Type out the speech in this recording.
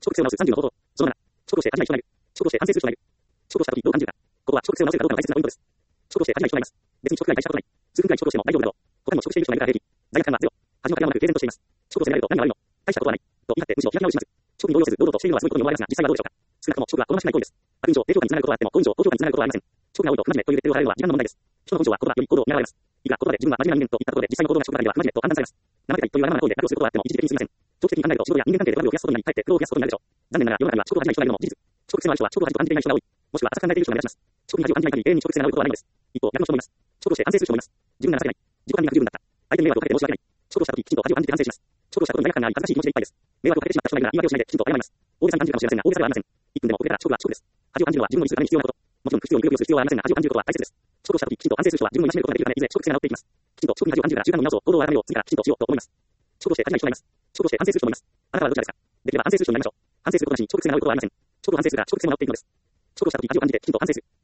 直性を直す30の方法。その7、直して恥じない人がいる。直して反省する人がいる。直した時どう感じるか。ここは直性を直すかどうかの大切なポイントです。直して恥じない人がいます。別に直が大したことない。数分くらい直しても大丈夫だろう。他にも直している人がいるから平気。罪悪感はゼロ。恥のかけはなく平然としています。直性であると何が悪いの。大したことはない。と言い張ってむしろ開き直りします。直に動揺せず堂々としているのはすごいことに思われますが、実際はどうでしょうか。少なくとも直は好ましくない行為です。悪印象、低評価につながることはあっても、好印象、高評価につながることはありません。直が多いと不真面目というレッテルを貼られるのは時間の問題です。人の根性は言葉より行動を狙われます。いくら言葉で自分は真面目な人間と言ったところで実際の行動が直だけでは不真面目と判断されます。生手がいというわがままな行為で悪をすることはあっても一時的にすみません。長期的に考えると仕事や人間関係で悪を増やすことになり、かえって苦労を増やすことになるでしょう。残念ながら世の中には直を恥じない人がいるのも事実。直癖のある人は直を恥じと感じていない人が多い。もしくは浅く考えている人が目立ちます。直に恥を感じない限り永遠に直癖が治ることはないのです。一方、逆の人もいます。直として反省する人もいます。自分が情けない。自己管理が不十分だった。相手に迷惑をかけて申し訳ない。直をした時きちんと恥を感じて反省します。直をしたことに罪悪感があり恥ずかしい気持ちでいっぱいです。迷惑をかけてしまった人がいるなら言い訳をしないできちんと謝ります。大げさに感じるかもしれませんが、大げさではありません。1分でも遅れたら直は直です。恥を感じるのは自分の理するために必要なこと。もちろん不必要にグルグルする必要はありませんが、恥を感じることは大切です。直をした時きちんと反省する人は自分を戒めることができるため、いずれ直癖が治っていきます。きちんと直に恥を感じるから習慣の見直そう、行動を改めよう、次からきちんとしようと思います。直として恥じない人がいます。直として反省する人もいます。あなたはどちらですか。できれば反省する人になりましょう。反省することなしに直癖が治ることはありません。直を反省するから直癖も治っていくのです。直をした時恥を感じてきちんと反省する。